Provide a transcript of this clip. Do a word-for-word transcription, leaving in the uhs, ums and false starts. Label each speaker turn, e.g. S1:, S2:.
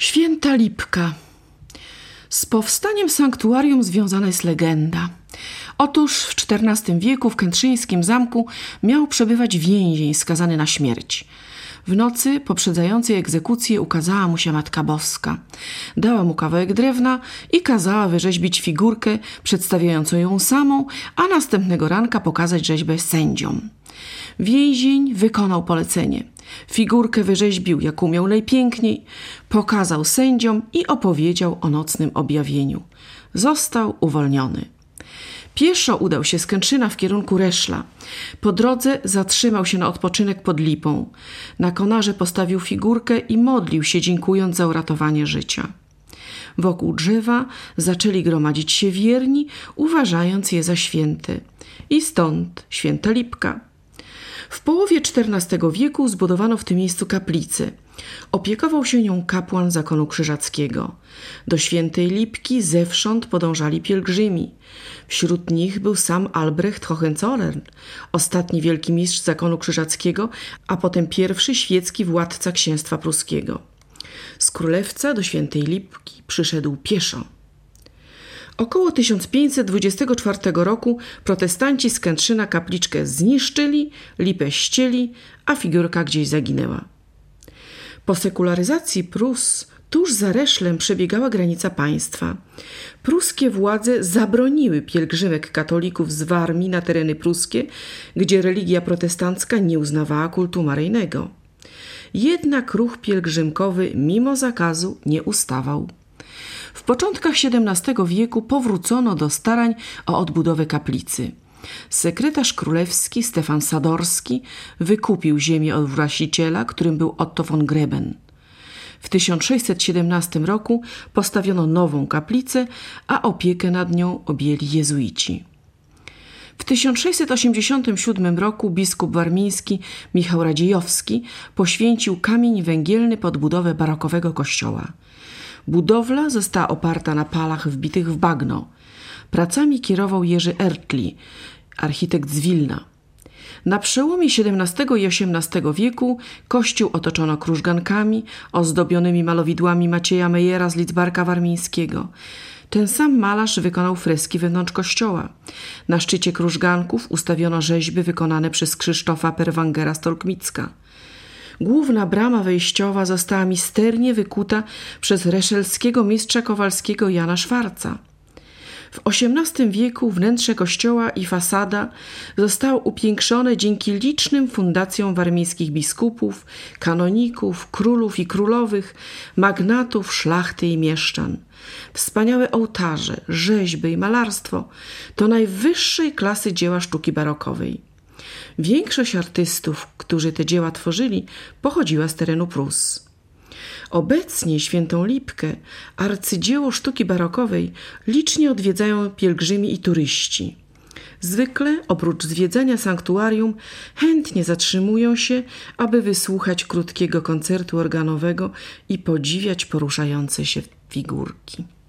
S1: Święta Lipka. Z powstaniem sanktuarium związana jest legenda. Otóż w czternastym wieku w kętrzyńskim zamku miał przebywać więzień skazany na śmierć. W nocy poprzedzającej egzekucję ukazała mu się Matka Boska. Dała mu kawałek drewna i kazała wyrzeźbić figurkę przedstawiającą ją samą, a następnego ranka pokazać rzeźbę sędziom. Więzień wykonał polecenie. Figurkę wyrzeźbił, jak umiał najpiękniej, pokazał sędziom i opowiedział o nocnym objawieniu. Został uwolniony. Pieszo udał się z Kętrzyna w kierunku Reszla. Po drodze zatrzymał się na odpoczynek pod Lipą. Na konarze postawił figurkę i modlił się, dziękując za uratowanie życia. Wokół drzewa zaczęli gromadzić się wierni, uważając je za święte. I stąd Święta Lipka. W połowie czternastego wieku zbudowano w tym miejscu kaplicę. Opiekował się nią kapłan zakonu krzyżackiego. Do Świętej Lipki zewsząd podążali pielgrzymi. Wśród nich był sam Albrecht Hohenzollern, ostatni wielki mistrz zakonu krzyżackiego, a potem pierwszy świecki władca księstwa pruskiego. Z Królewca do Świętej Lipki przyszedł pieszo. Około tysiąc pięćset dwudziestego czwartego roku protestanci z Kętrzyna kapliczkę zniszczyli, lipę ścieli, a figurka gdzieś zaginęła. Po sekularyzacji Prus tuż za Reszlem przebiegała granica państwa. Pruskie władze zabroniły pielgrzymek katolików z Warmii na tereny pruskie, gdzie religia protestancka nie uznawała kultu maryjnego. Jednak ruch pielgrzymkowy mimo zakazu nie ustawał. W początkach siedemnastego wieku powrócono do starań o odbudowę kaplicy. Sekretarz królewski Stefan Sadorski wykupił ziemię od właściciela, którym był Otto von Greben. W tysiąc sześćset siedemnastym roku postawiono nową kaplicę, a opiekę nad nią objęli jezuici. W tysiąc sześćset osiemdziesiątym siódmym roku biskup warmiński Michał Radziejowski poświęcił kamień węgielny pod budowę barokowego kościoła. Budowla została oparta na palach wbitych w bagno. Pracami kierował Jerzy Ertli, architekt z Wilna. Na przełomie siedemnastego i osiemnastego wieku kościół otoczono krużgankami ozdobionymi malowidłami Macieja Mejera z Lidzbarka Warmińskiego. Ten sam malarz wykonał freski wewnątrz kościoła. Na szczycie krużganków ustawiono rzeźby wykonane przez Krzysztofa Perwangera z Tolkmicka. Główna brama wejściowa została misternie wykuta przez reszelskiego mistrza kowalskiego Jana Szwarca. W osiemnastym wieku wnętrze kościoła i fasada zostały upiększone dzięki licznym fundacjom warmińskich biskupów, kanoników, królów i królowych, magnatów, szlachty i mieszczan. Wspaniałe ołtarze, rzeźby i malarstwo to najwyższej klasy dzieła sztuki barokowej. Większość artystów, którzy te dzieła tworzyli, pochodziła z terenu Prus. Obecnie Świętą Lipkę, arcydzieło sztuki barokowej, licznie odwiedzają pielgrzymi i turyści. Zwykle, oprócz zwiedzania sanktuarium, chętnie zatrzymują się, aby wysłuchać krótkiego koncertu organowego i podziwiać poruszające się figurki.